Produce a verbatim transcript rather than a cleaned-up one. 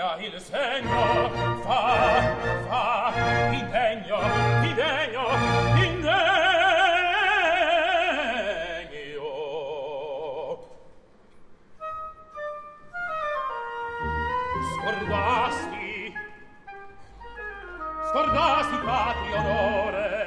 piglia il segno, fa, fa, indegno, indegno, indegno. Scordasti, scordasti patrio onore,